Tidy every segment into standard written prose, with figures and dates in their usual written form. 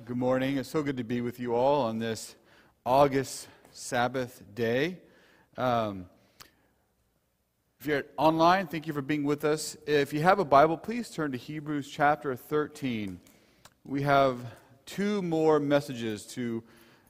Good morning. It's so good to be with you all on this August Sabbath day. If you're online, thank you for being with us. If you have a Bible, please turn to Hebrews chapter 13. We have two more messages to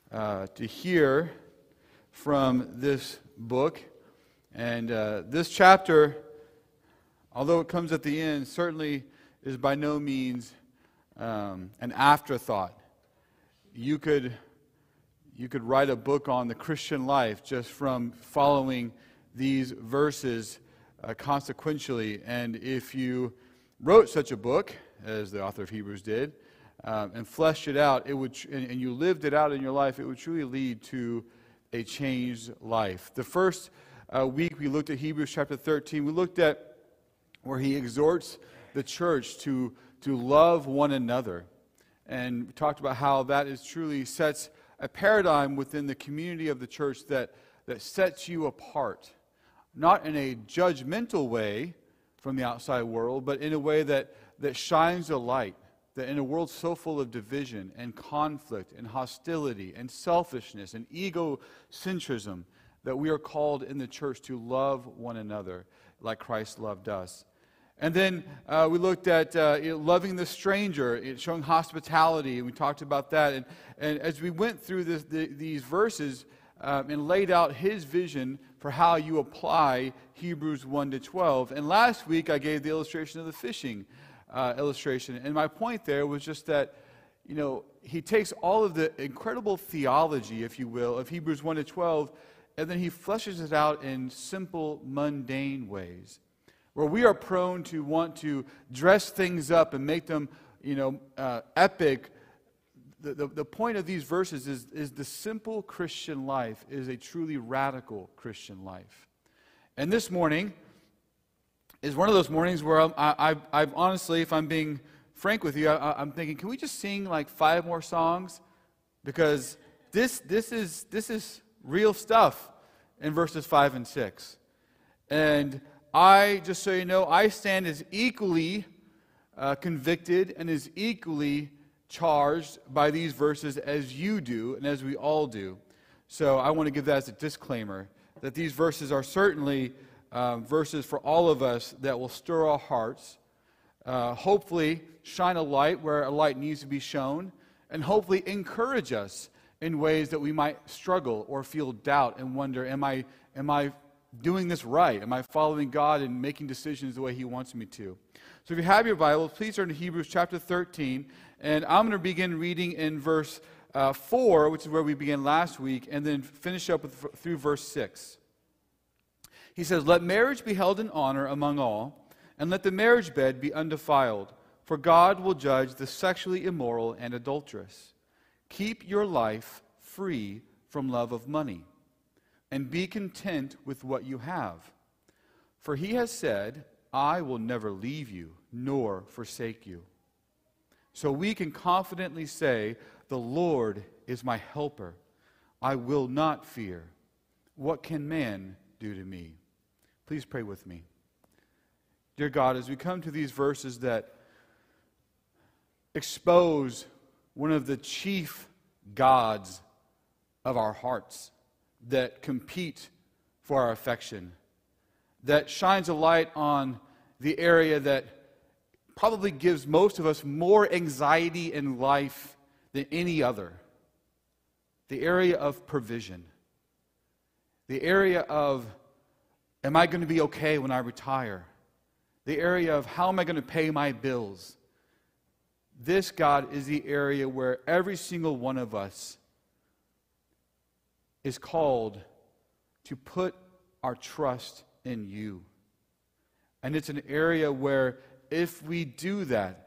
hear from this book. And this chapter, although it comes at the end, certainly is by no means an afterthought. You could write a book on the Christian life just from following these verses consequentially. And if you wrote such a book, as the author of Hebrews did, and fleshed it out, and you lived it out in your life, it would truly lead to a changed life. The first week we looked at Hebrews chapter 13. We looked at where he exhorts the church to love one another. And we talked about how that truly sets a paradigm within the community of the church that sets you apart. Not in a judgmental way from the outside world, but in a way that shines a light. That in a world so full of division and conflict and hostility and selfishness and egocentrism, that we are called in the church to love one another like Christ loved us. And then we looked at loving the stranger, showing hospitality, and we talked about that. And as we went through these verses and laid out his vision for how you apply Hebrews 1 to 12. And last week I gave the illustration of the fishing illustration. And my point there was just that, he takes all of the incredible theology, if you will, of Hebrews 1 to 12, and then he fleshes it out in simple, mundane ways. Where we are prone to want to dress things up and make them, epic. The point of these verses is the simple Christian life is a truly radical Christian life. And this morning is one of those mornings where I've honestly, if I'm being frank with you, I'm thinking, can we just sing like 5 more songs? Because this is real stuff in verses 5 and 6. And just so you know, I stand as equally convicted and as equally charged by these verses as you do and as we all do. So I want to give that as a disclaimer, that these verses are certainly verses for all of us that will stir our hearts, hopefully shine a light where a light needs to be shown, and hopefully encourage us in ways that we might struggle or feel doubt and wonder, am I doing this right? Am I following God and making decisions the way He wants me to? So if you have your Bible, please turn to Hebrews chapter 13, and I'm going to begin reading in verse 4, which is where we began last week, and then finish up through verse 6. He says, "Let marriage be held in honor among all, and let the marriage bed be undefiled, for God will judge the sexually immoral and adulterous. Keep your life free from love of money, and be content with what you have. For He has said, I will never leave you, nor forsake you. So we can confidently say, the Lord is my helper. I will not fear. What can man do to me?" Please pray with me. Dear God, as we come to these verses that expose one of the chief gods of our hearts, that compete for our affection, that shines a light on the area that probably gives most of us more anxiety in life than any other. The area of provision. The area of, am I going to be okay when I retire? The area of, how am I going to pay my bills? This, God, is the area where every single one of us is called to put our trust in you. And it's an area where if we do that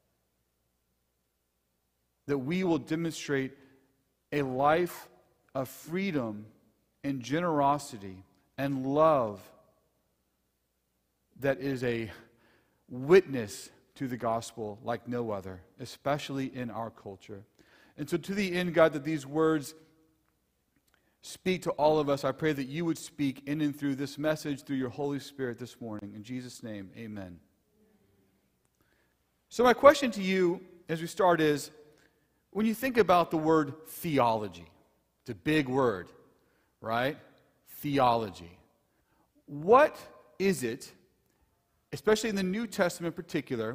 we will demonstrate a life of freedom and generosity and love that is a witness to the gospel like no other, especially in our culture. And so to the end, God, that these words speak to all of us, I pray that you would speak in and through this message, through your Holy Spirit this morning. In Jesus' name, amen. So my question to you as we start is, When you think about the word theology, it's a big word, right? Theology. What is it, especially in the New Testament in particular,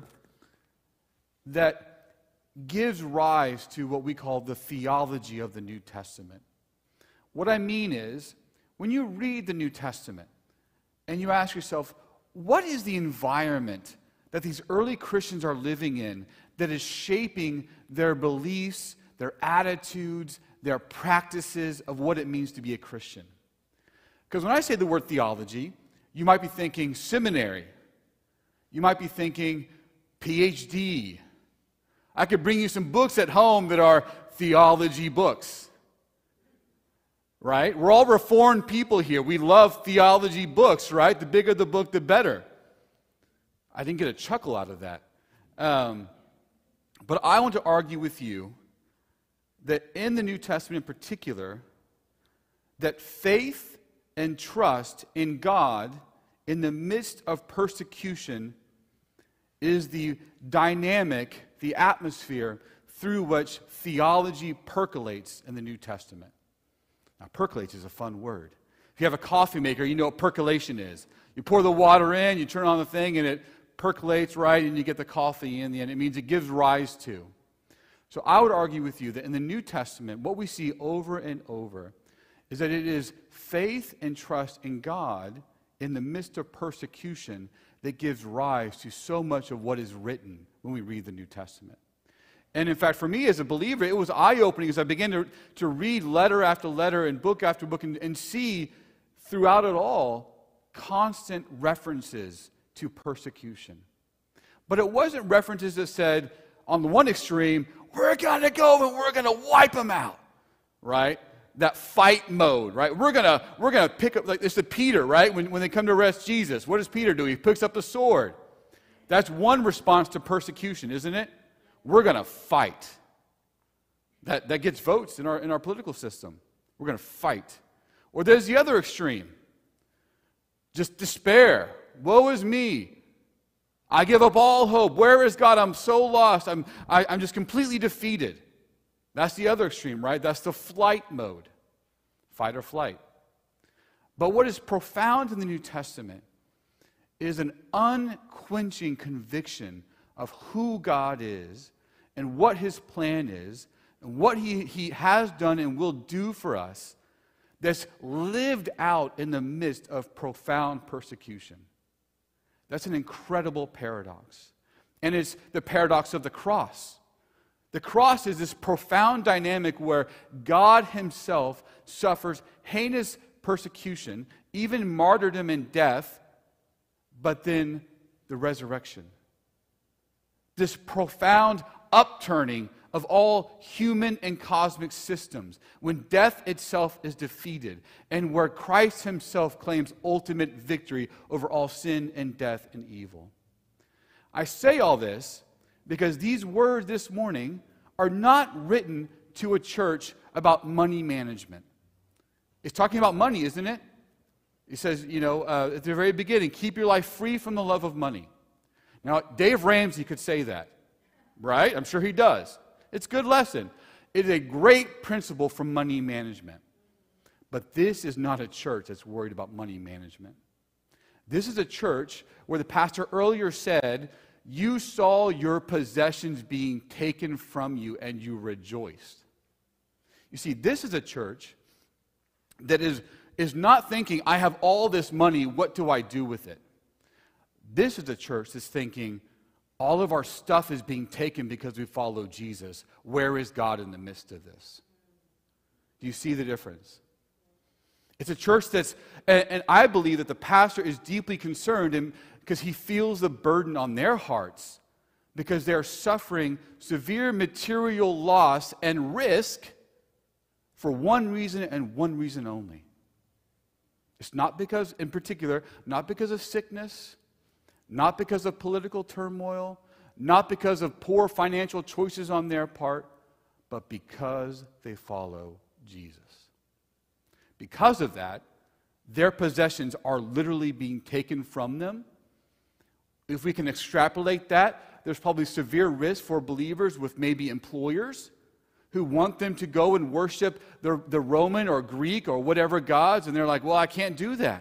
that gives rise to what we call the theology of the New Testament? What I mean is, when you read the New Testament and you ask yourself, what is the environment that these early Christians are living in that is shaping their beliefs, their attitudes, their practices of what it means to be a Christian? Because when I say the word theology, you might be thinking seminary. You might be thinking PhD. I could bring you some books at home that are theology books. Right? We're all Reformed people here. We love theology books, right? The bigger the book, the better. I didn't get a chuckle out of that. But I want to argue with you that in the New Testament in particular, that faith and trust in God in the midst of persecution is the dynamic, the atmosphere through which theology percolates in the New Testament. Now, percolates is a fun word. If you have a coffee maker, you know what percolation is. You pour the water in, you turn on the thing, and it percolates, right, and you get the coffee in the end. It means it gives rise to. So I would argue with you that in the New Testament, what we see over and over is that it is faith and trust in God in the midst of persecution that gives rise to so much of what is written when we read the New Testament. And in fact, for me as a believer, it was eye-opening as I began to read letter after letter and book after book and see throughout it all constant references to persecution. But it wasn't references that said, on the one extreme, we're going to go and we're going to wipe them out, right? That fight mode, right? We're gonna pick up, like this is Peter, right? When they come to arrest Jesus, what does Peter do? He picks up the sword. That's one response to persecution, isn't it? We're going to fight. That gets votes in our political system. We're going to fight. Or there's the other extreme. Just despair. Woe is me. I give up all hope. Where is God? I'm so lost. I'm just completely defeated. That's the other extreme, right? That's the flight mode. Fight or flight. But what is profound in the New Testament is an unquenching conviction of who God is and what His plan is and what He has done and will do for us that's lived out in the midst of profound persecution. That's an incredible paradox. And it's the paradox of the cross. The cross is this profound dynamic where God Himself suffers heinous persecution, even martyrdom and death, but then the resurrection. This profound upturning of all human and cosmic systems when death itself is defeated and where Christ Himself claims ultimate victory over all sin and death and evil. I say all this because these words this morning are not written to a church about money management. It's talking about money, isn't it? It says, at the very beginning, keep your life free from the love of money. Now, Dave Ramsey could say that, right? I'm sure he does. It's a good lesson. It is a great principle for money management. But this is not a church that's worried about money management. This is a church where the pastor earlier said, you saw your possessions being taken from you and you rejoiced. You see, this is a church that is not thinking, I have all this money, what do I do with it? This is a church that's thinking, all of our stuff is being taken because we follow Jesus. Where is God in the midst of this? Do you see the difference? It's a church and I believe that the pastor is deeply concerned because he feels the burden on their hearts because they're suffering severe material loss and risk for one reason and one reason only. It's not because, in particular, not because of sickness, not because of political turmoil, not because of poor financial choices on their part, but because they follow Jesus. Because of that, their possessions are literally being taken from them. If we can extrapolate that, there's probably severe risk for believers with maybe employers who want them to go and worship the Roman or Greek or whatever gods, and they're like, well, I can't do that.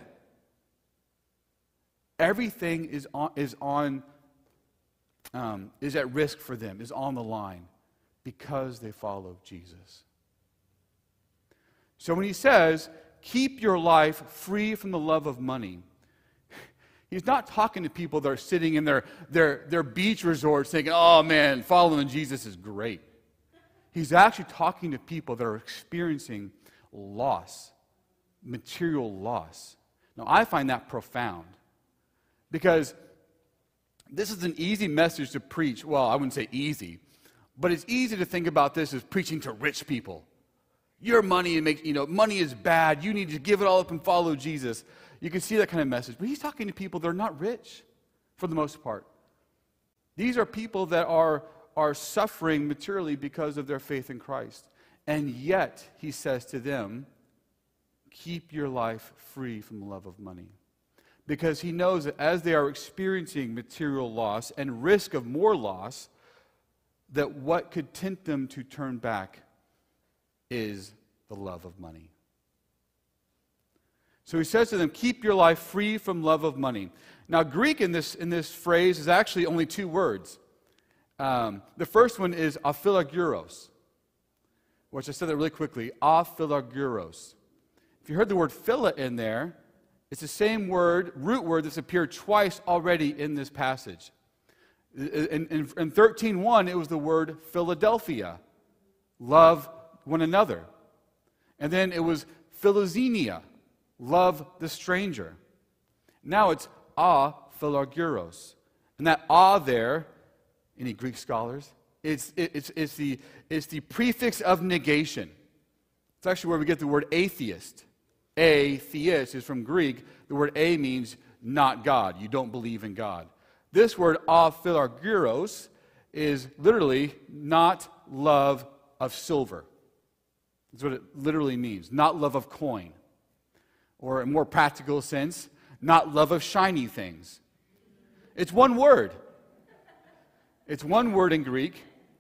Everything is at risk for them, is on the line, because they follow Jesus. So when he says, keep your life free from the love of money, he's not talking to people that are sitting in their beach resorts thinking, oh man, following Jesus is great. He's actually talking to people that are experiencing loss, material loss. Now, I find that profound, because this is an easy message to preach. Well, I wouldn't say easy, but it's easy to think about this as preaching to rich people. Your money money is bad. You need to give it all up and follow Jesus. You can see that kind of message. But he's talking to people that are not rich, for the most part. These are people that are suffering materially because of their faith in Christ. And yet, he says to them, keep your life free from the love of money. Because he knows that as they are experiencing material loss and risk of more loss, that what could tempt them to turn back is the love of money. So he says to them, keep your life free from love of money. Now, Greek in this phrase is actually only two words. The first one is aphilaguros, which I said that really quickly, aphilaguros. If you heard the word phila in there, it's the same root word that's appeared twice already in this passage. In 13:1, it was the word Philadelphia, love one another. And then it was philoxenia, love the stranger. Now it's aphilaguros. And that there, any Greek scholars, it's the prefix of negation. It's actually where we get the word atheist. Atheist is from Greek. The word a means not God. You don't believe in God. This word aphilaguros is literally not love of silver. That's what it literally means. Not love of coin. Or in a more practical sense, not love of shiny things. It's one word. It's one word in Greek.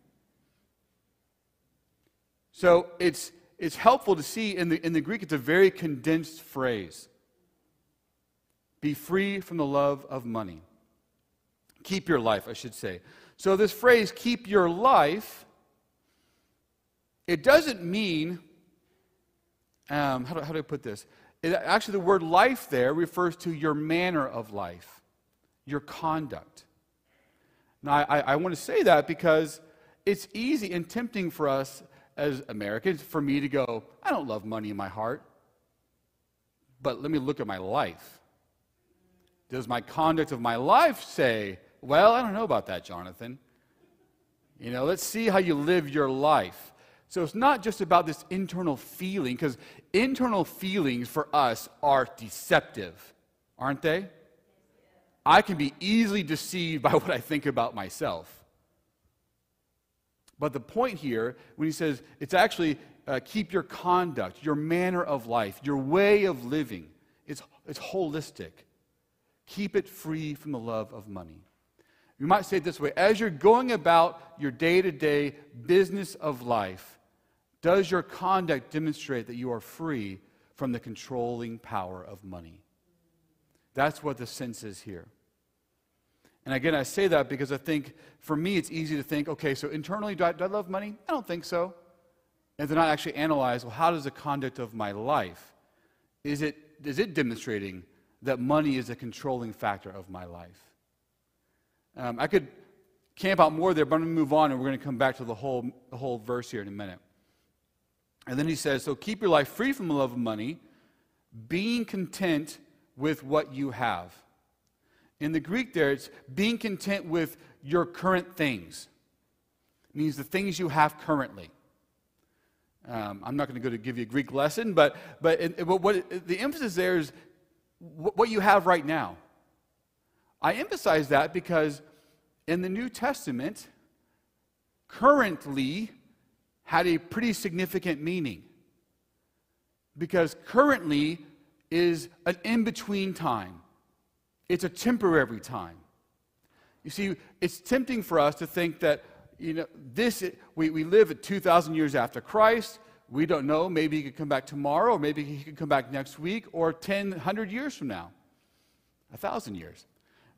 So it's helpful to see in the Greek, it's a very condensed phrase. Be free from the love of money. Keep your life, I should say. So this phrase, keep your life, it doesn't mean, how do I put this? Actually, the word life there refers to your manner of life, your conduct. Now, I want to say that because it's easy and tempting for us as Americans, for me to go, I don't love money in my heart, but let me look at my life. Does my conduct of my life say, well, I don't know about that, Jonathan. Let's see how you live your life. So it's not just about this internal feeling, because internal feelings for us are deceptive, aren't they? I can be easily deceived by what I think about myself. But the point here, when he says, it's actually keep your conduct, your manner of life, your way of living. It's holistic. Keep it free from the love of money. You might say it this way: as you're going about your day-to-day business of life, does your conduct demonstrate that you are free from the controlling power of money? That's what the sense is here. And again, I say that because I think, for me, it's easy to think, okay, so internally, do I love money? I don't think so. And to not actually analyze, well, how does the conduct of my life, is it demonstrating that money is a controlling factor of my life? I could camp out more there, but I'm going to move on, and we're going to come back to the whole verse here in a minute. And then he says, so keep your life free from the love of money, being content with what you have. In the Greek there, it's being content with your current things. It means the things you have currently. I'm not going to give you a Greek lesson, but the emphasis there is what you have right now. I emphasize that because in the New Testament, currently had a pretty significant meaning. Because currently is an in-between time. It's a temporary time. You see, it's tempting for us to think that, we live at 2,000 years after Christ. We don't know. Maybe he could come back tomorrow, or maybe he could come back next week, or 100 years from now. 1,000 years.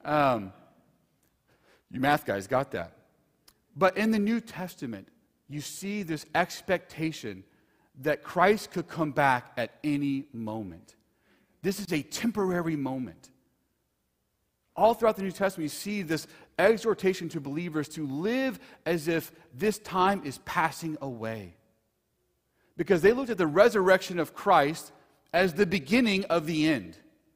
You math guys got that. But in the New Testament, you see this expectation that Christ could come back at any moment. This is a temporary moment. All throughout the New Testament, you see this exhortation to believers to live as if this time is passing away. Because they looked at the resurrection of Christ as the beginning of the end.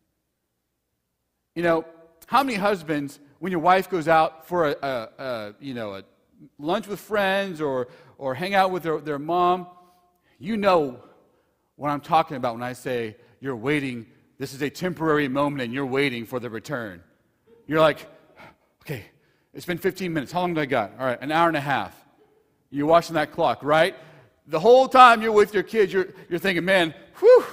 How many husbands, when your wife goes out for a lunch with friends or hang out with their mom, you know what I'm talking about when I say you're waiting, this is a temporary moment and you're waiting for the return. You're like, okay, it's been 15 minutes. How long do I got? All right, an hour and a half. You're watching that clock, right? The whole time you're with your kids, you're thinking, whew.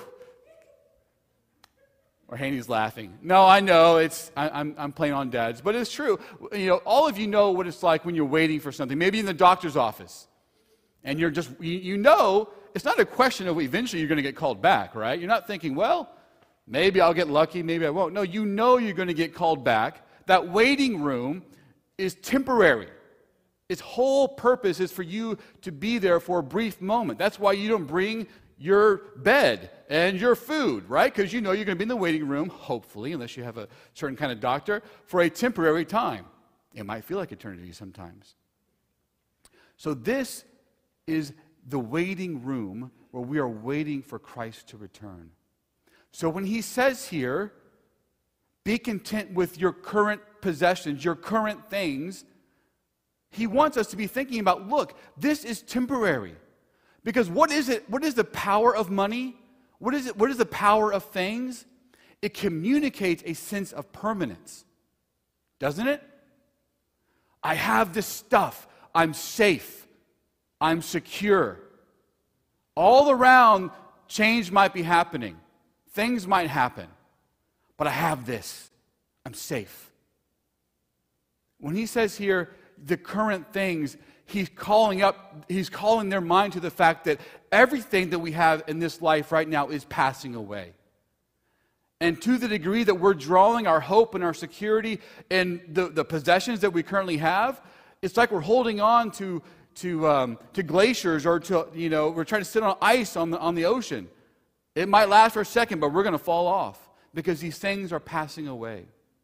Or Haney's laughing. No, I know, I'm playing on dads, but it's true. All of you know what it's like when you're waiting for something, maybe in the doctor's office. And you're just, it's not a question of eventually you're going to get called back, right? You're not thinking, well, maybe I'll get lucky, maybe I won't. No, you know you're going to get called back. That waiting room is temporary. Its whole purpose is for you to be there for a brief moment. That's why you don't bring your bed and your food, right? Because you know you're going to be in the waiting room, hopefully, unless you have a certain kind of doctor, for a temporary time. It might feel like eternity sometimes. So this is the waiting room where we are waiting for Christ to return. So when he says here, be content with your current possessions, your current things, he wants us to be thinking about, look, this is temporary. Because what is it? What is the power of money? What is it? What is the power of things? It communicates a sense of permanence. Doesn't it? I have this stuff. I'm safe. I'm secure. All around, change might be happening. Things might happen. But I have this. I'm safe. When he says here, the current things, he's calling their mind to the fact that everything that we have in this life right now is passing away. And to the degree that we're drawing our hope and our security in the possessions that we currently have, it's like we're holding on to glaciers, or we're trying to sit on ice on the ocean. It might last for a second, but we're going to fall off because these things are passing away.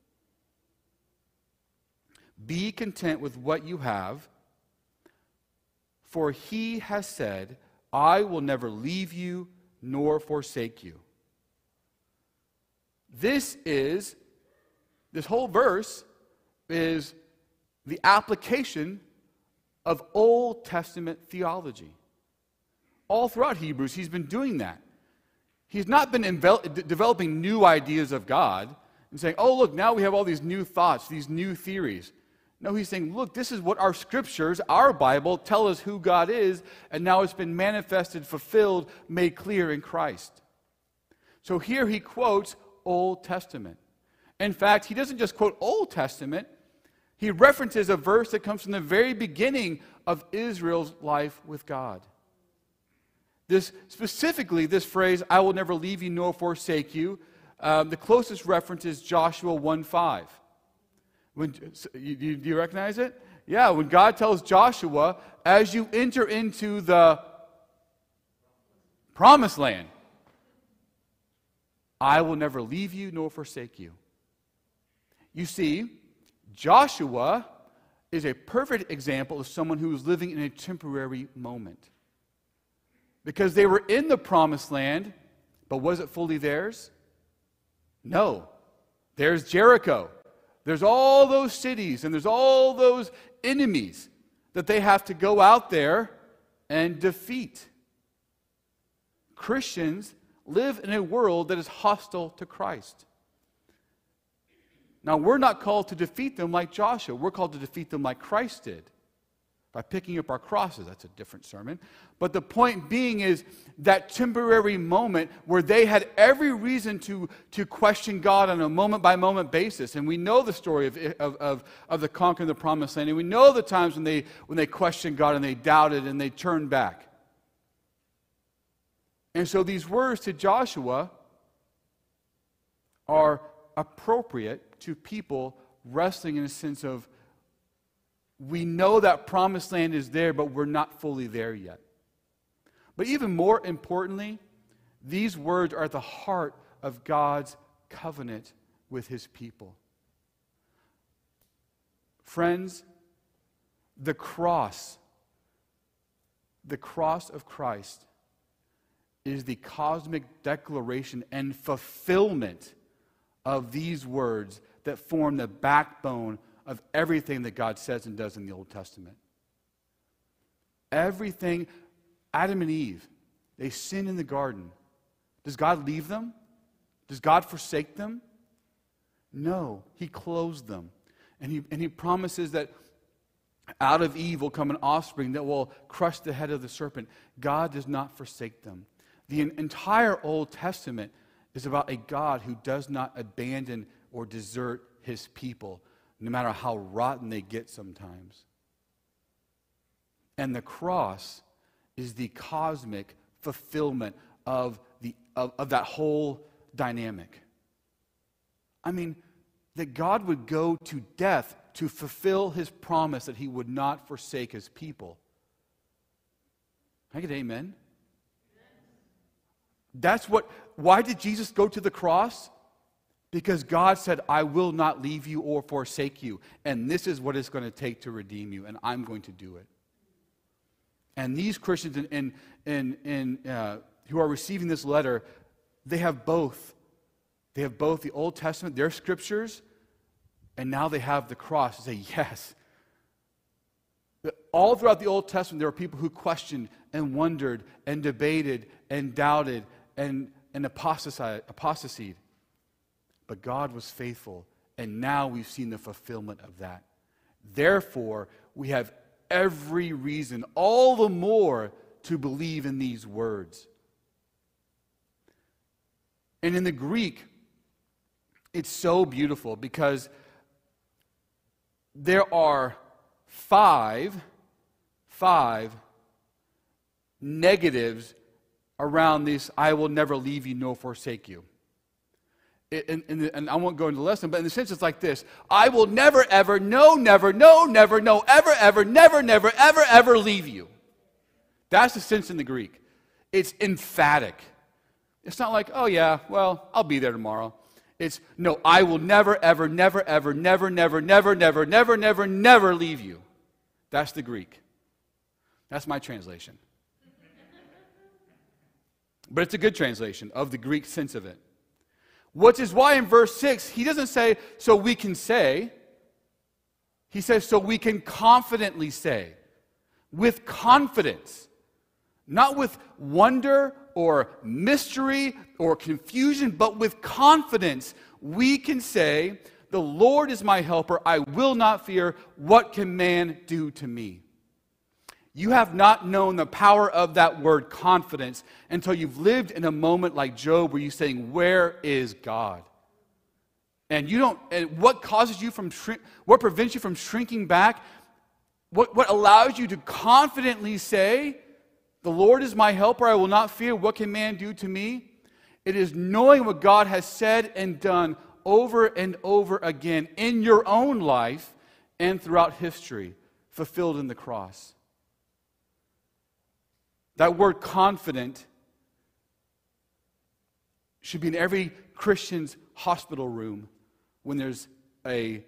Be content with what you have, for he has said, I will never leave you nor forsake you. This whole verse is the application of Old Testament theology. All throughout Hebrews, he's been doing that. He's not been developing new ideas of God and saying, oh, look, now we have all these new thoughts, these new theories. No, he's saying, look, this is what our scriptures, our Bible, tell us who God is, and now it's been manifested, fulfilled, made clear in Christ. So here he quotes Old Testament. In fact, he doesn't just quote Old Testament, he references a verse that comes from the very beginning of Israel's life with God. Specifically, this phrase, I will never leave you nor forsake you, the closest reference is Joshua 1:5. Do you recognize it? Yeah, when God tells Joshua, as you enter into the promised land, I will never leave you nor forsake you. You see, Joshua is a perfect example of someone who is living in a temporary moment. Because they were in the promised land, but was it fully theirs? No. There's Jericho. There's all those cities and there's all those enemies that they have to go out there and defeat. Christians live in a world that is hostile to Christ. Now, we're not called to defeat them like Joshua. We're called to defeat them like Christ did. by picking up our crosses. That's a different sermon. But the point being is that temporary moment where they had every reason to question God on a moment-by-moment basis. And we know the story of the conquering the promised land. And we know the times when they questioned God and they doubted and they turned back. And so these words to Joshua are appropriate to people wrestling in a sense of, we know that promised land is there, but we're not fully there yet. But even more importantly, these words are at the heart of God's covenant with his people. Friends, the cross of Christ is the cosmic declaration and fulfillment of these words that form the backbone of everything that God says and does in the Old Testament. Everything, Adam and Eve, they sinned in the garden. Does God leave them? Does God forsake them? No, he clothes them. And he promises that out of Eve will come an offspring that will crush the head of the serpent. God does not forsake them. The entire Old Testament is about a God who does not abandon or desert his people, no matter how rotten they get sometimes. And the cross is the cosmic fulfillment of that whole dynamic. I mean, that God would go to death to fulfill his promise that he would not forsake his people. Can I get an amen? Why did Jesus go to the cross? Because God said, I will not leave you or forsake you. And this is what it's going to take to redeem you. And I'm going to do it. And these Christians who are receiving this letter, they have both. They have both the Old Testament, their scriptures, and now they have the cross to say, yes. All throughout the Old Testament, there were people who questioned and wondered and debated and doubted and apostasied. But God was faithful, and now we've seen the fulfillment of that. Therefore, we have every reason, all the more, to believe in these words. And in the Greek, it's so beautiful because there are five negatives around this, I will never leave you nor forsake you. And I won't go into the lesson, but in the sense it's like this: I will never, ever, no, never, no, never, no, ever, ever, never, never, ever, ever leave you. That's the sense in the Greek. It's emphatic. It's not like, oh yeah, well, I'll be there tomorrow. It's, no, I will never, ever, never, ever, never, never, never, never, never, never, never leave you. That's the Greek. That's my translation. But it's a good translation of the Greek sense of it. Which is why in verse 6, he doesn't say, so we can say. He says, so we can confidently say. With confidence. Not with wonder or mystery or confusion, but with confidence. We can say, the Lord is my helper. I will not fear. What can man do to me? You have not known the power of that word confidence until you've lived in a moment like Job where you're saying, where is God? And you don't, and what causes you from, what prevents you from shrinking back? What allows you to confidently say, the Lord is my helper, I will not fear, what can man do to me? It is knowing what God has said and done over and over again in your own life and throughout history, fulfilled in the cross. That word confident should be in every Christian's hospital room when there's a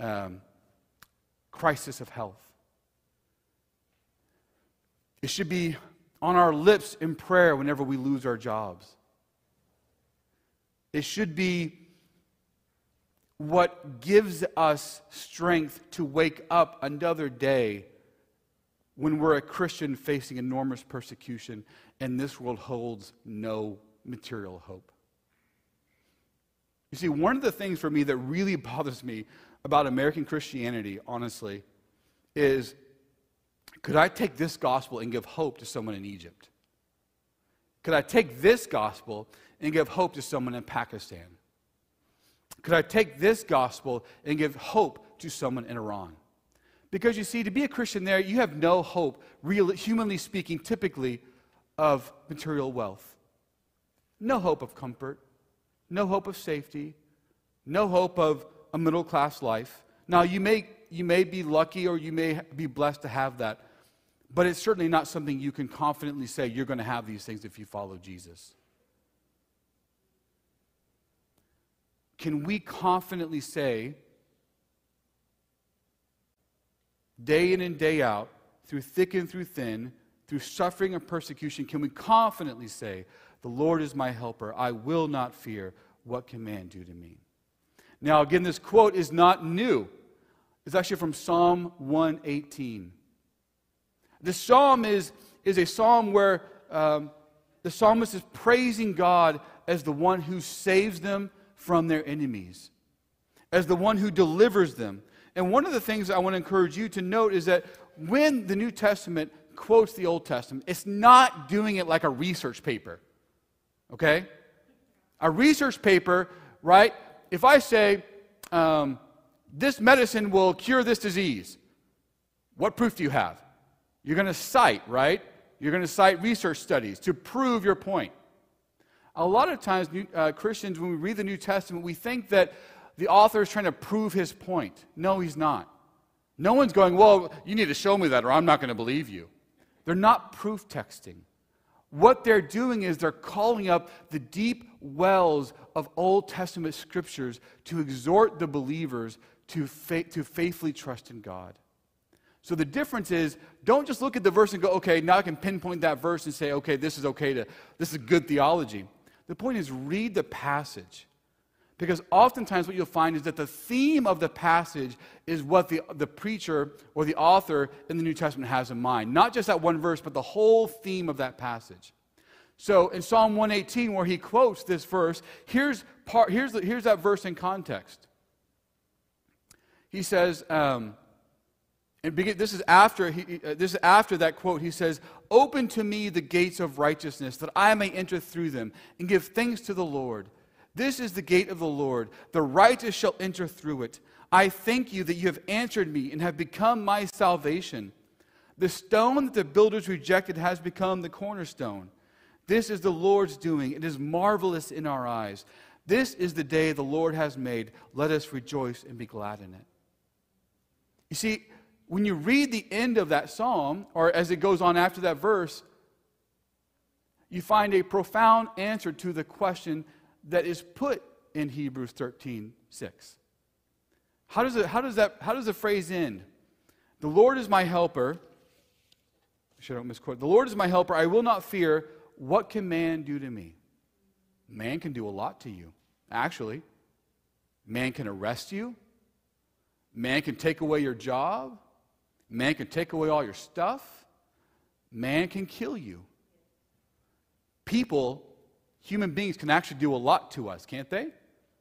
crisis of health. It should be on our lips in prayer whenever we lose our jobs. It should be what gives us strength to wake up another day when we're a Christian facing enormous persecution and this world holds no material hope. You see, one of the things for me that really bothers me about American Christianity, honestly, is Could I take this gospel and give hope to someone in Egypt? Could I take this gospel and give hope to someone in Pakistan? Could I take this gospel and give hope to someone in Iran? Because you see, to be a Christian there, you have no hope, humanly speaking, typically, of material wealth. No hope of comfort. No hope of safety. No hope of a middle-class life. Now, you may be lucky or you may be blessed to have that, but it's certainly not something you can confidently say you're going to have these things if you follow Jesus. Can we confidently say, day in and day out, through thick and through thin, through suffering and persecution, can we confidently say, the Lord is my helper, I will not fear, what can man do to me? Now again, this quote is not new. It's actually from Psalm 118. The psalm is a psalm where the psalmist is praising God as the one who saves them from their enemies, as the one who delivers them. And one of the things I want to encourage you to note is that when the New Testament quotes the Old Testament, it's not doing it like a research paper. Okay? A research paper, right? If I say, this medicine will cure this disease, what proof do you have? You're going to cite, right? You're going to cite research studies to prove your point. A lot of times, Christians, when we read the New Testament, we think that the author is trying to prove his point. No, he's not. No one's going, well, you need to show me that or I'm not going to believe you. They're not proof texting. What they're doing is they're calling up the deep wells of Old Testament scriptures to exhort the believers to faithfully trust in God. So the difference is, don't just look at the verse and go, okay, now I can pinpoint that verse and say, okay, this is good theology. The point is, read the passage. Because oftentimes what you'll find is that the theme of the passage is what the preacher or the author in the New Testament has in mind. Not just that one verse, but the whole theme of that passage. So in Psalm 118, where he quotes this verse, here's that verse in context. He says, this is after that quote. He says, "Open to me the gates of righteousness, that I may enter through them and give thanks to the Lord. This is the gate of the Lord. The righteous shall enter through it. I thank you that you have answered me and have become my salvation. The stone that the builders rejected has become the cornerstone. This is the Lord's doing. It is marvelous in our eyes. This is the day the Lord has made. Let us rejoice and be glad in it." You see, when you read the end of that psalm, or as it goes on after that verse, you find a profound answer to the question that is put in Hebrews 13:6. How does the phrase end? The Lord is my helper. I don't misquote. The Lord is my helper. I will not fear. What can man do to me? Man can do a lot to you. Actually, man can arrest you. Man can take away your job. Man can take away all your stuff. Man can kill you. Human beings can actually do a lot to us, can't they?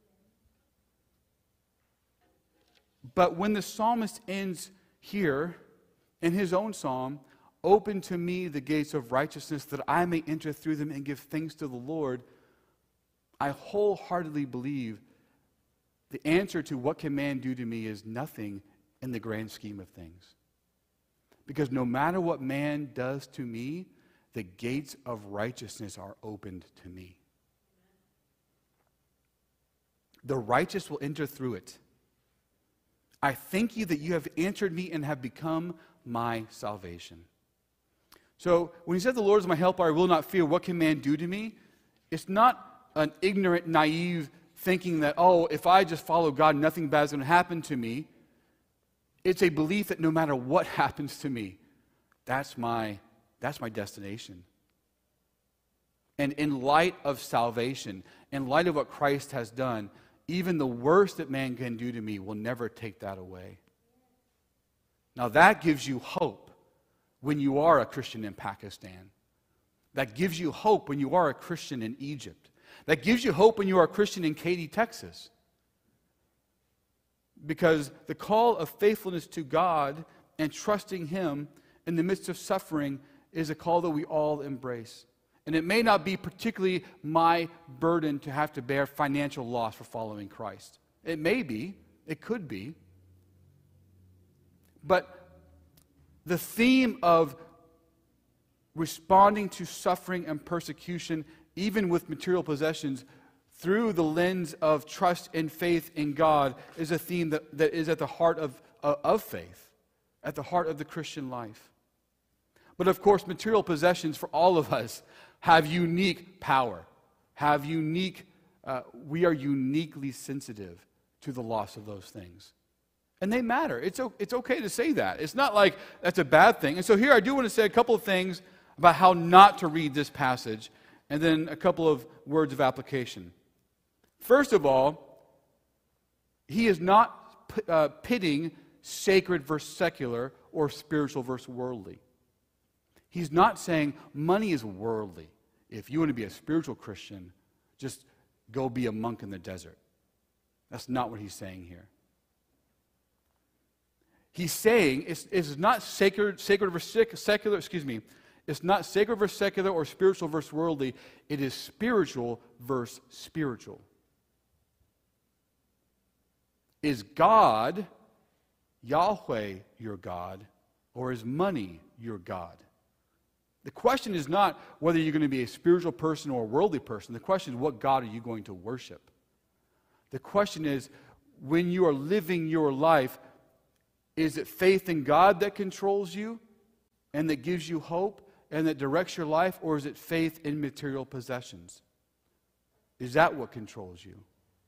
But when the psalmist ends here in his own psalm, "Open to me the gates of righteousness that I may enter through them and give thanks to the Lord," I wholeheartedly believe the answer to what can man do to me is nothing in the grand scheme of things. Because no matter what man does to me, the gates of righteousness are opened to me. The righteous will enter through it. I thank you that you have answered me and have become my salvation. So when he said, "The Lord is my helper, I will not fear, what can man do to me?" It's not an ignorant, naive thinking that, oh, if I just follow God, nothing bad is going to happen to me. It's a belief that no matter what happens to me, that's my destination. And in light of salvation, in light of what Christ has done, even the worst that man can do to me will never take that away. Now that gives you hope when you are a Christian in Pakistan. That gives you hope when you are a Christian in Egypt. That gives you hope when you are a Christian in Katy, Texas. Because the call of faithfulness to God and trusting Him in the midst of suffering is a call that we all embrace. And it may not be particularly my burden to have to bear financial loss for following Christ. It may be, it could be. But the theme of responding to suffering and persecution, even with material possessions, through the lens of trust and faith in God, is a theme that is at the heart of faith, at the heart of the Christian life. But of course, material possessions for all of us have unique power, we are uniquely sensitive to the loss of those things. And they matter. It's okay to say that. It's not like that's a bad thing. And so here I do want to say a couple of things about how not to read this passage, and then a couple of words of application. First of all, he is not pitting sacred versus secular or spiritual versus worldly. He's not saying money is worldly. If you want to be a spiritual Christian, just go be a monk in the desert. That's not what he's saying here. He's saying it's not sacred versus secular, it's not sacred versus secular or spiritual versus worldly. It is spiritual versus spiritual. Is God, Yahweh, your God, or is money your God? The question is not whether you're going to be a spiritual person or a worldly person. The question is, what God are you going to worship? The question is, when you are living your life, is it faith in God that controls you and that gives you hope and that directs your life, or is it faith in material possessions? Is that what controls you?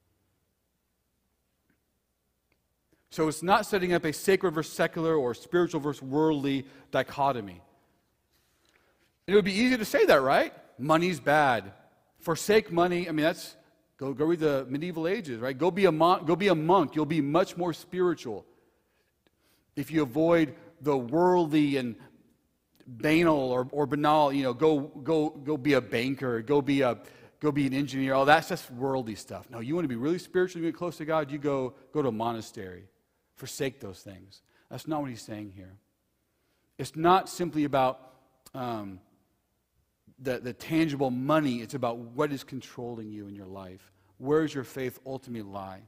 So it's not setting up a sacred versus secular or spiritual versus worldly dichotomy. It would be easy to say that, right? Money's bad. Forsake money. I mean, that's go read the medieval ages, right? Go be a monk. You'll be much more spiritual if you avoid the worldly and banal or banal. Go be a banker. Go be an engineer. Oh, that's just worldly stuff. No, you want to be really spiritual, you get close to God. You go to a monastery. Forsake those things. That's not what he's saying here. It's not simply about the tangible money. It's about what is controlling you in your life. Where does your faith ultimately lie?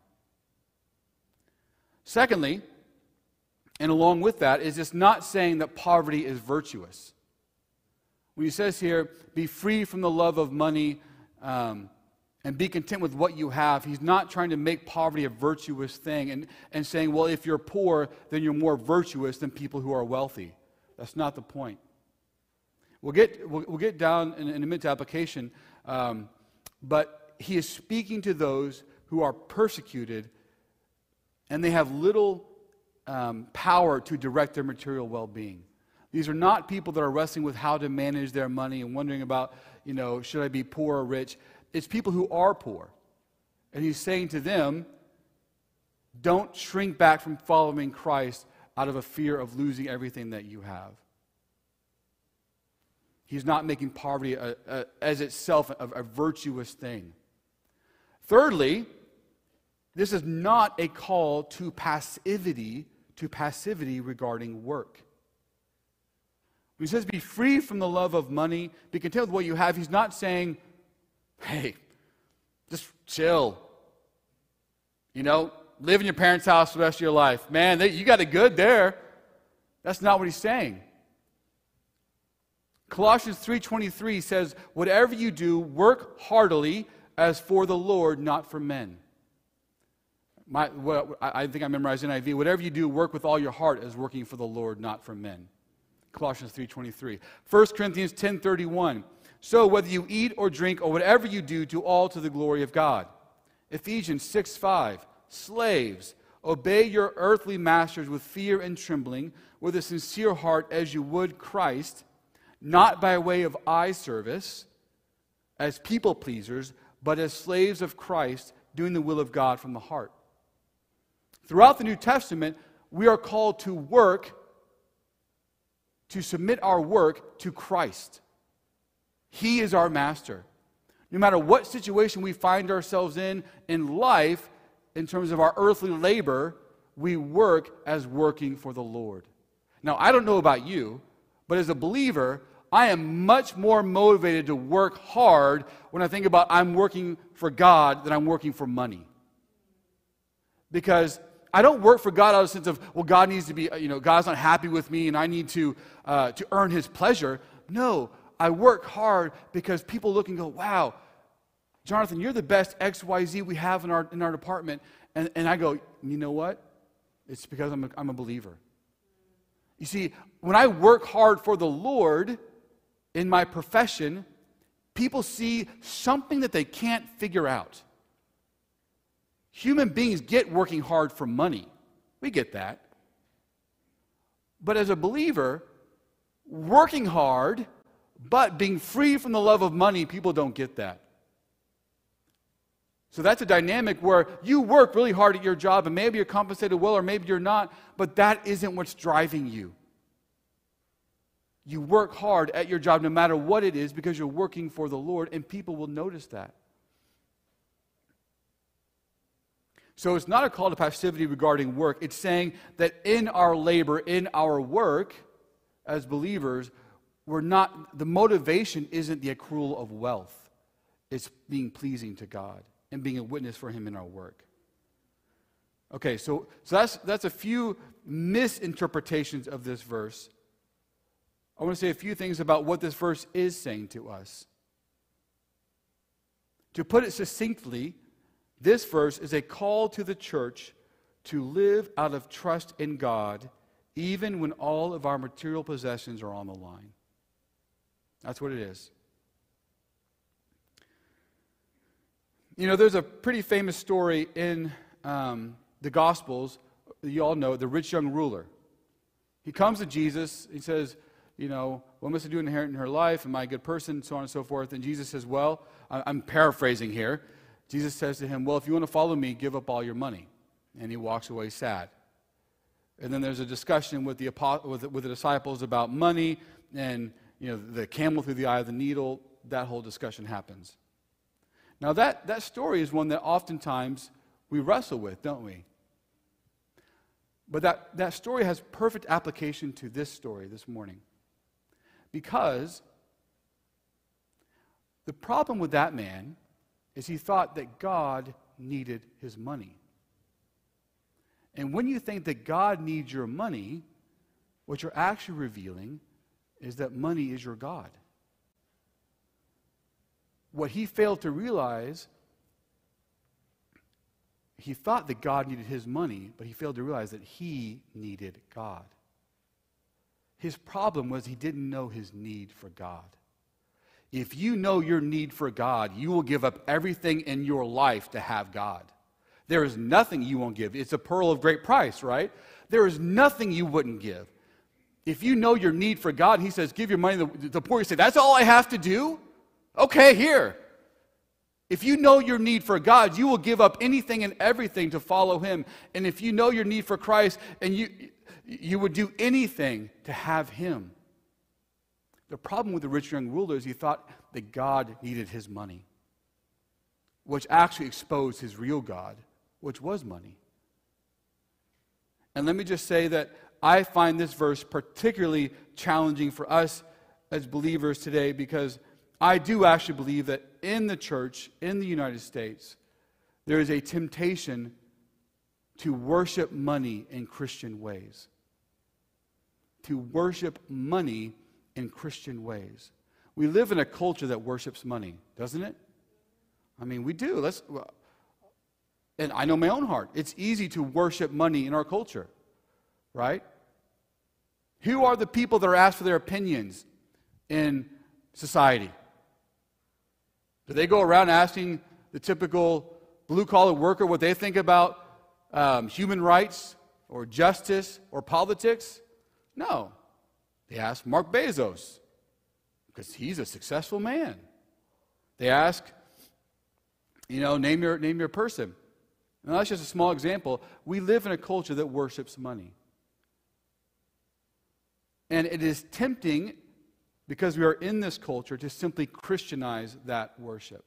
Secondly, and along with that, is it's not saying that poverty is virtuous. When he says here, be free from the love of money and be content with what you have, he's not trying to make poverty a virtuous thing and saying, well, if you're poor, then you're more virtuous than people who are wealthy. That's not the point. We'll get down in a minute to application, but he is speaking to those who are persecuted and they have little power to direct their material well-being. These are not people that are wrestling with how to manage their money and wondering about, should I be poor or rich? It's people who are poor. And he's saying to them, don't shrink back from following Christ out of a fear of losing everything that you have. He's not making poverty as itself a virtuous thing. Thirdly, this is not a call to passivity regarding work. When he says be free from the love of money, be content with what you have, he's not saying, hey, just chill. Live in your parents' house for the rest of your life. Man, you got it good there. That's not what he's saying. Colossians 3:23 says, whatever you do, work heartily as for the Lord, not for men. I think I memorized NIV. Whatever you do, work with all your heart as working for the Lord, not for men. Colossians 3:23. 1 Corinthians 10:31. So whether you eat or drink or whatever you do all to the glory of God. Ephesians 6:5. Slaves, obey your earthly masters with fear and trembling, with a sincere heart as you would Christ, not by way of eye service, as people pleasers, but as slaves of Christ, doing the will of God from the heart. Throughout the New Testament, we are called to work, to submit our work to Christ. He is our master. No matter what situation we find ourselves in life, in terms of our earthly labor, we work as working for the Lord. Now, I don't know about you, But as a believer, I am much more motivated to work hard when I think about I'm working for God than I'm working for money. Because I don't work for God out of the sense of, well, God needs to be, God's not happy with me and I need to earn His pleasure. No, I work hard because people look and go, wow, Jonathan, you're the best XYZ we have in our department. And I go, you know what? It's because I'm a believer. You see, when I work hard for the Lord in my profession, people see something that they can't figure out. Human beings get working hard for money. We get that. But as a believer, working hard, but being free from the love of money, people don't get that. So that's a dynamic where you work really hard at your job, and maybe you're compensated well, or maybe you're not, but that isn't what's driving you. You work hard at your job no matter what it is because you're working for the Lord, and people will notice that. So it's not a call to passivity regarding work. It's saying that in our labor, in our work, as believers, the motivation isn't the accrual of wealth. It's being pleasing to God and being a witness for Him in our work. Okay, so that's a few misinterpretations of this verse. I want to say a few things about what this verse is saying to us. To put it succinctly, this verse is a call to the church to live out of trust in God, even when all of our material possessions are on the line. That's what it is. There's a pretty famous story in the Gospels. You all know, the rich young ruler. He comes to Jesus. He says, what must I do to inherit in her life? Am I a good person? So on and so forth. And Jesus says, well, I'm paraphrasing here. Jesus says to him, well, if you want to follow me, give up all your money. And he walks away sad. And then there's a discussion with the disciples about money and, the camel through the eye of the needle. That whole discussion happens. Now, that story is one that oftentimes we wrestle with, don't we? But that story has perfect application to this story this morning. Because the problem with that man is he thought that God needed his money. And when you think that God needs your money, what you're actually revealing is that money is your God. What he failed to realize, he thought that God needed his money, but he failed to realize that he needed God. His problem was he didn't know his need for God. If you know your need for God, you will give up everything in your life to have God. There is nothing you won't give. It's a pearl of great price, right? There is nothing you wouldn't give. If you know your need for God, He says, give your money to the poor. You say, that's all I have to do? Okay, here. If you know your need for God, you will give up anything and everything to follow Him. And if you know your need for Christ, and you would do anything to have Him. The problem with the rich young ruler is he thought that God needed his money, which actually exposed his real God, which was money. And let me just say that I find this verse particularly challenging for us as believers today, because I do actually believe that in the church, in the United States, there is a temptation to worship money in Christian ways. To worship money in Christian ways. We live in a culture that worships money, doesn't it? I mean, we do. And I know my own heart. It's easy to worship money in our culture, right? Who are the people that are asked for their opinions in society? Do they go around asking the typical blue-collar worker what they think about human rights or justice or politics? No. They ask Mark Bezos because he's a successful man. They ask, name your person. Now, that's just a small example. We live in a culture that worships money. And it is tempting, because we are in this culture, to simply Christianize that worship.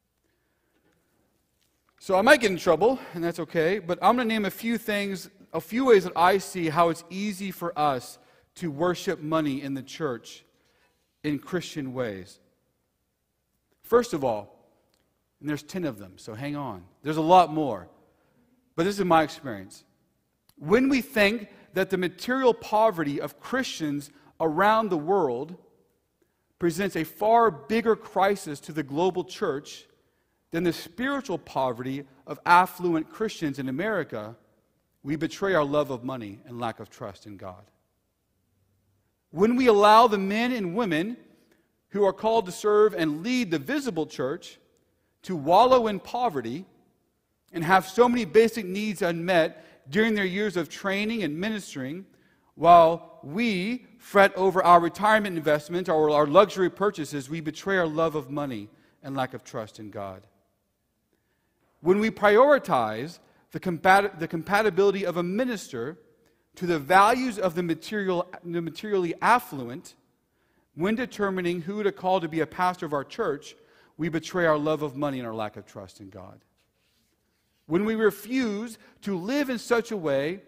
So I might get in trouble, and that's okay, but I'm going to name a few things, a few ways that I see how it's easy for us to worship money in the church in Christian ways. First of all, and there's 10 of them, so hang on. There's a lot more. But this is my experience. When we think that the material poverty of Christians around the world presents a far bigger crisis to the global church than the spiritual poverty of affluent Christians in America, we betray our love of money and lack of trust in God. When we allow the men and women who are called to serve and lead the visible church to wallow in poverty and have so many basic needs unmet during their years of training and ministering, while we fret over our retirement investments or our luxury purchases, we betray our love of money and lack of trust in God. When we prioritize the compatibility of a minister to the values of the materially affluent, when determining who to call to be a pastor of our church, we betray our love of money and our lack of trust in God. When we refuse to live in such a way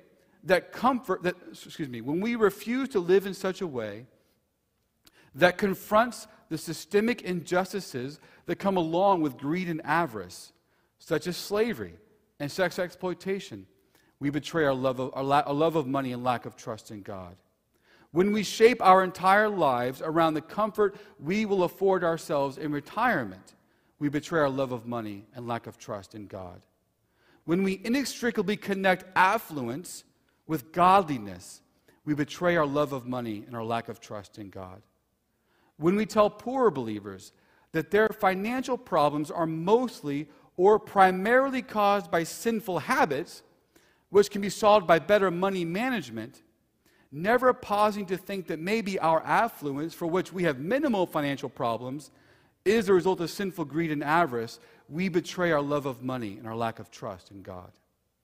when we refuse to live in such a way that confronts the systemic injustices that come along with greed and avarice, such as slavery and sex exploitation, we betray our love of money and lack of trust in God. When we shape our entire lives around the comfort we will afford ourselves in retirement, we betray our love of money and lack of trust in God. When we inextricably connect affluence with godliness, we betray our love of money and our lack of trust in God. When we tell poorer believers that their financial problems are mostly or primarily caused by sinful habits, which can be solved by better money management, never pausing to think that maybe our affluence, for which we have minimal financial problems, is a result of sinful greed and avarice, we betray our love of money and our lack of trust in God.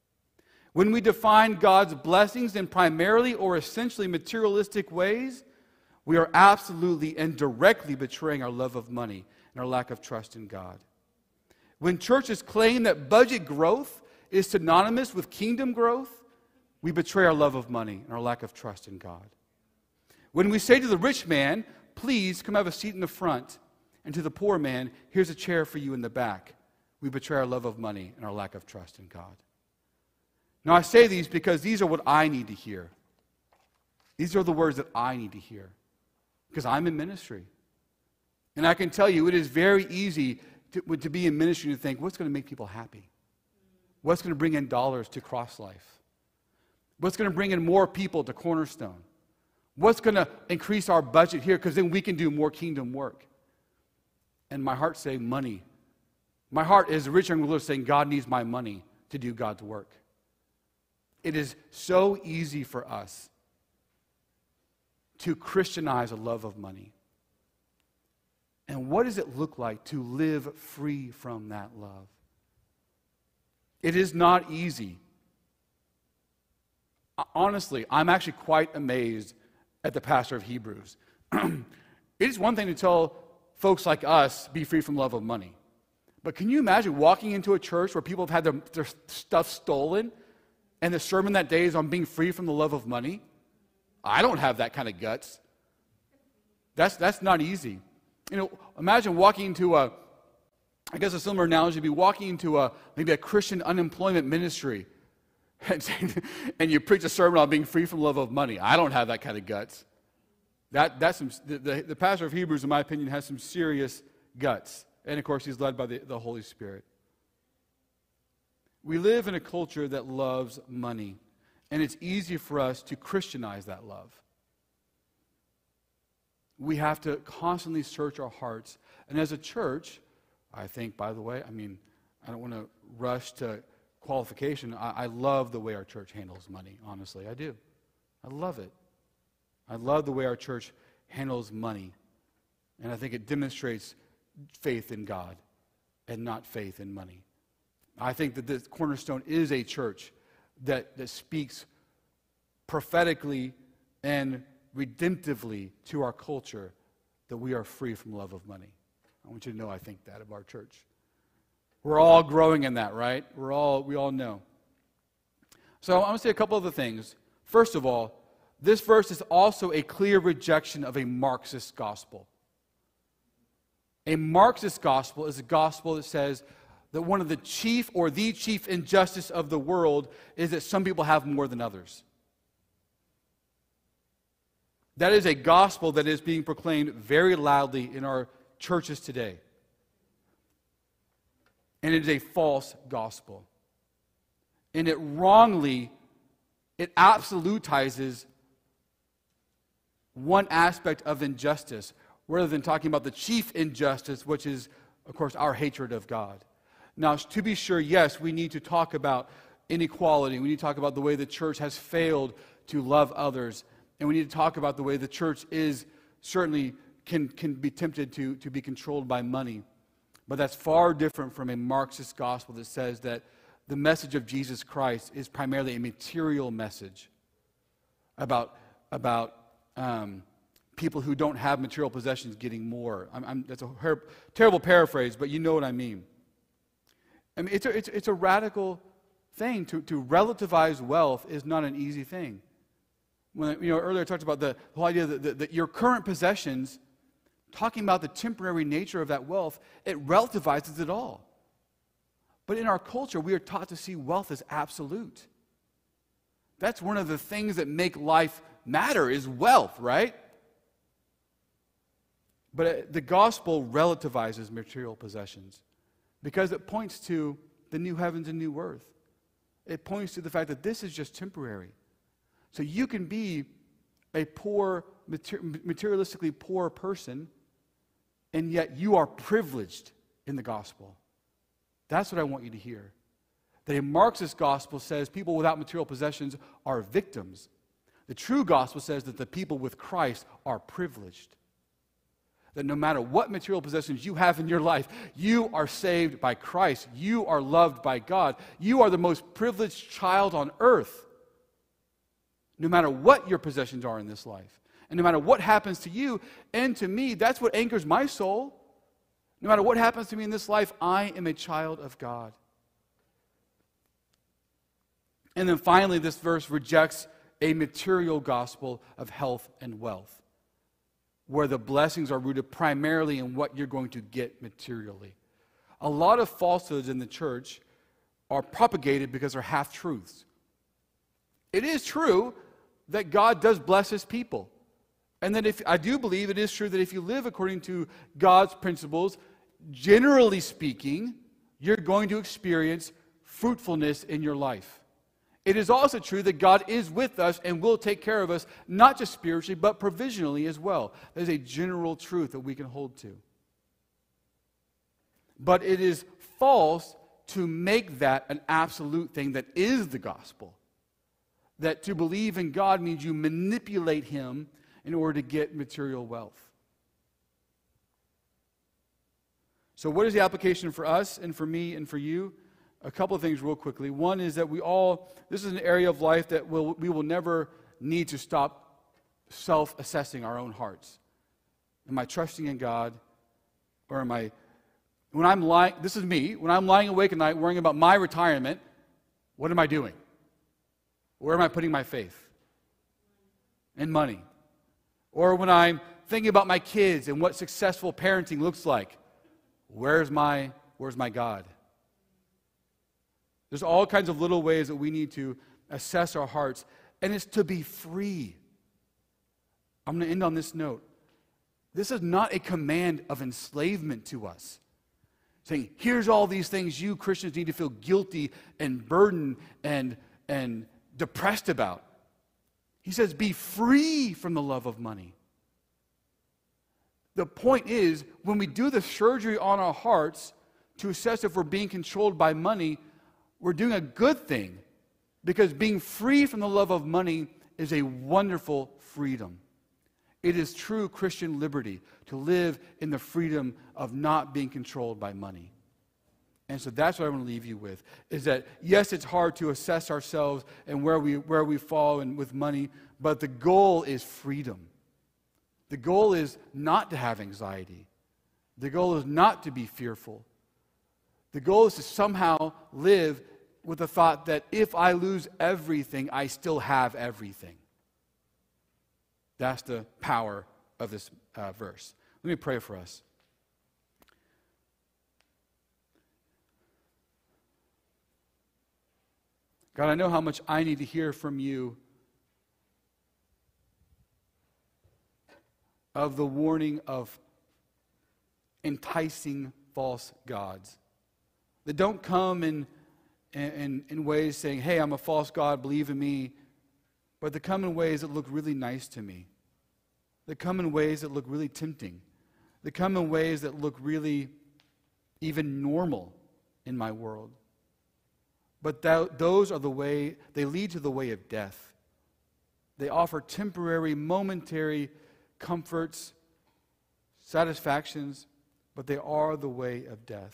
When we define God's blessings in primarily or essentially materialistic ways, we are absolutely and directly betraying our love of money and our lack of trust in God. When churches claim that budget growth is synonymous with kingdom growth, we betray our love of money and our lack of trust in God. When we say to the rich man, please come have a seat in the front, and to the poor man, here's a chair for you in the back, we betray our love of money and our lack of trust in God. Now, I say these because these are what I need to hear. These are the words that I need to hear because I'm in ministry. And I can tell you, it is very easy to be in ministry and think, what's going to make people happy? What's going to bring in dollars to Cross Life? What's going to bring in more people to Cornerstone? What's going to increase our budget here because then we can do more kingdom work? And my heart say money. My heart is rich and ruler saying God needs my money to do God's work. It is so easy for us to Christianize a love of money. And what does it look like to live free from that love? It is not easy. Honestly, I'm actually quite amazed at the pastor of Hebrews. It is one thing to tell folks like us, be free from love of money. But can you imagine walking into a church where people have had their stuff stolen and the sermon that day is on being free from the love of money? I don't have that kind of guts. That's not easy. You know, imagine walking into I guess a similar analogy would be walking into maybe a Christian unemployment ministry and you preach a sermon on being free from love of money. I don't have that kind of guts. The pastor of Hebrews, in my opinion, has some serious guts. And of course, he's led by the Holy Spirit. We live in a culture that loves money, and it's easy for us to Christianize that love. We have to constantly search our hearts. And as a church, I think, by the way, I don't want to rush to qualification. I love the way our church handles money, honestly. I do. I love it. I love the way our church handles money. And I think it demonstrates faith in God and not faith in money. I think that this Cornerstone is a church that speaks prophetically and redemptively to our culture that we are free from love of money. I want you to know I think that of our church. We're all growing in that, right? We all know. So I want to say a couple other things. First of all, this verse is also a clear rejection of a Marxist gospel. A Marxist gospel is a gospel that says that one of the chief or the chief injustice of the world is that some people have more than others. That is a gospel that is being proclaimed very loudly in our churches today. And it is a false gospel. And it absolutizes one aspect of injustice, rather than talking about the chief injustice, which is, of course, our hatred of God. Now, to be sure, yes, we need to talk about inequality. We need to talk about the way the church has failed to love others. And we need to talk about the way the church is certainly can be tempted to be controlled by money. But that's far different from a Marxist gospel that says that the message of Jesus Christ is primarily a material message about people who don't have material possessions getting more. That's a terrible paraphrase, but you know what I mean. I mean, it's a radical thing. To relativize wealth is not an easy thing. When earlier I talked about the whole idea that your current possessions, talking about the temporary nature of that wealth, it relativizes it all. But in our culture, we are taught to see wealth as absolute. That's one of the things that make life matter is wealth, right? But the gospel relativizes material possessions because it points to the new heavens and new earth. It points to the fact that this is just temporary. So you can be a poor, materialistically poor person, and yet you are privileged in the gospel. That's what I want you to hear. That a Marxist gospel says people without material possessions are victims. The true gospel says that the people with Christ are privileged. That no matter what material possessions you have in your life, you are saved by Christ. You are loved by God. You are the most privileged child on earth. No matter what your possessions are in this life. And no matter what happens to you and to me, that's what anchors my soul. No matter what happens to me in this life, I am a child of God. And then finally, this verse rejects a material gospel of health and wealth, where the blessings are rooted primarily in what you're going to get materially. A lot of falsehoods in the church are propagated because they're half-truths. It is true that God does bless His people. And that I do believe it is true that if you live according to God's principles, generally speaking, you're going to experience fruitfulness in your life. It is also true that God is with us and will take care of us, not just spiritually, but provisionally as well. There's a general truth that we can hold to. But it is false to make that an absolute thing that is the gospel. That to believe in God means you manipulate Him in order to get material wealth. So what is the application for us and for me and for you? A couple of things real quickly. One is that this is an area of life that we will never need to stop self-assessing our own hearts. Am I trusting in God? Or when I'm lying awake at night worrying about my retirement, what am I doing? Where am I putting my faith? In money. Or when I'm thinking about my kids and what successful parenting looks like, where's my God? There's all kinds of little ways that we need to assess our hearts, and it's to be free. I'm going to end on this note. This is not a command of enslavement to us. Saying, here's all these things you Christians need to feel guilty and burdened and depressed about. He says, be free from the love of money. The point is, when we do the surgery on our hearts to assess if we're being controlled by money, we're doing a good thing, because being free from the love of money is a wonderful freedom. It is true Christian liberty to live in the freedom of not being controlled by money. And so that's what I want to leave you with, is that, yes, it's hard to assess ourselves and where we fall with money, but the goal is freedom. The goal is not to have anxiety. The goal is not to be fearful. The goal is to somehow live with the thought that if I lose everything, I still have everything. That's the power of this verse. Let me pray for us. God, I know how much I need to hear from you of the warning of enticing false gods that don't come in ways saying, hey, I'm a false god, believe in me, but they come in ways that look really nice to me. They come in ways that look really tempting. They come in ways that look really even normal in my world. But those are the way, they lead to the way of death. They offer temporary, momentary comforts, satisfactions, but they are the way of death.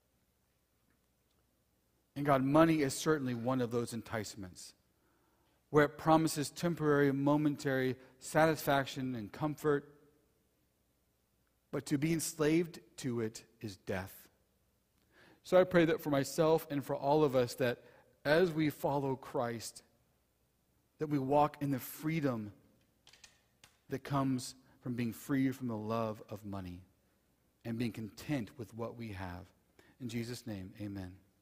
And God, money is certainly one of those enticements, where it promises temporary, momentary satisfaction and comfort, but to be enslaved to it is death. So I pray that for myself and for all of us, that as we follow Christ, that we walk in the freedom that comes from being free from the love of money and being content with what we have. In Jesus' name, amen.